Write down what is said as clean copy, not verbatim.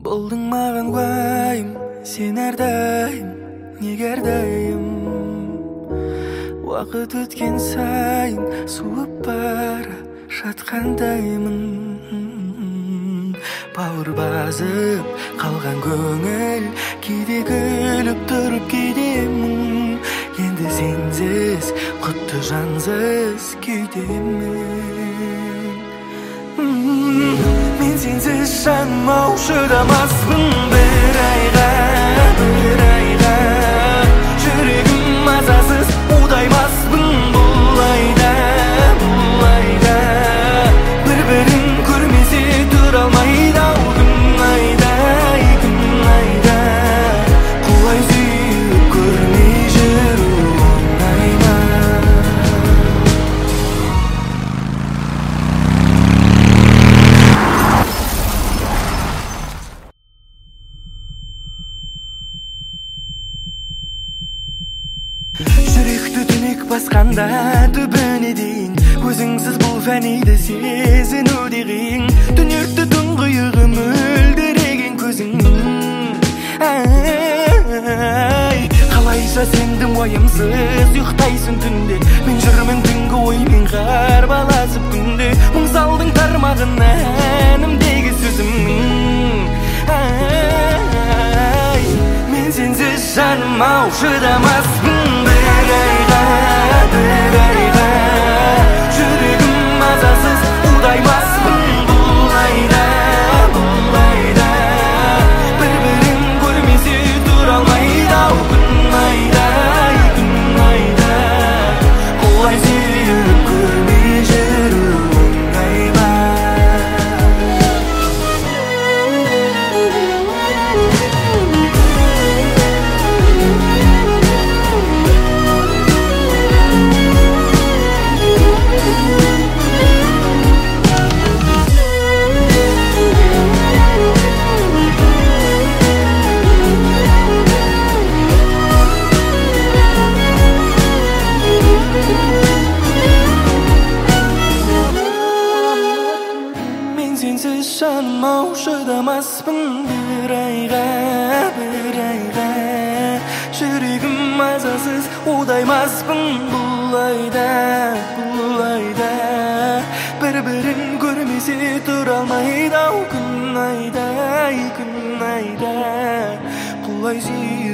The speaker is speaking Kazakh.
Болдың маған уайым, сен әрдайым, неге әрдайым. Уақыт өткен сайын суып бара жатқандаймын. Бауыр басып қалған көңіл, кейде күліп тұрып кейдемін. Енді сенсіз құтты жансыз күйдемін. Мен сенсіз жаным ау шыдамаспын бір айға. Жүрегім мазасыз удаймаспын бұл айда. Бір-бірін көрмесе тұра алмайды ау күн айда. Құлай сүйіп көрмей жүру оңай ма? Жүректі түнек басқанда түбіне дейін, өзіңсіз бұл фәниді сезіну де қиын. Түнерді тұңғиығы мөлдіреген көзіңнің. Қалайша сендің уайымсыз ұйықтайсың түнде. Мен жүрмін түнгі оймен қарбаласып күнде. Мұң салдың тармағына әнімдегі сөзімнің. Мен сенсіз жаным ау шыдамаспын бір айға. Жүрегім мазасыз удаймаспын бұл айда. Бір-бірін көрмесе тұра алмайды ау күн айда. Құлай сүйіп көрмей жүру оңай ма? Сенсіз жаным ау шыдамаспын бір айға. Жүрегім мазасыз удаймаспын бұл айда. Бір-бірін көрмесе тұра алмайды ау күн айда. Құлай сүйіп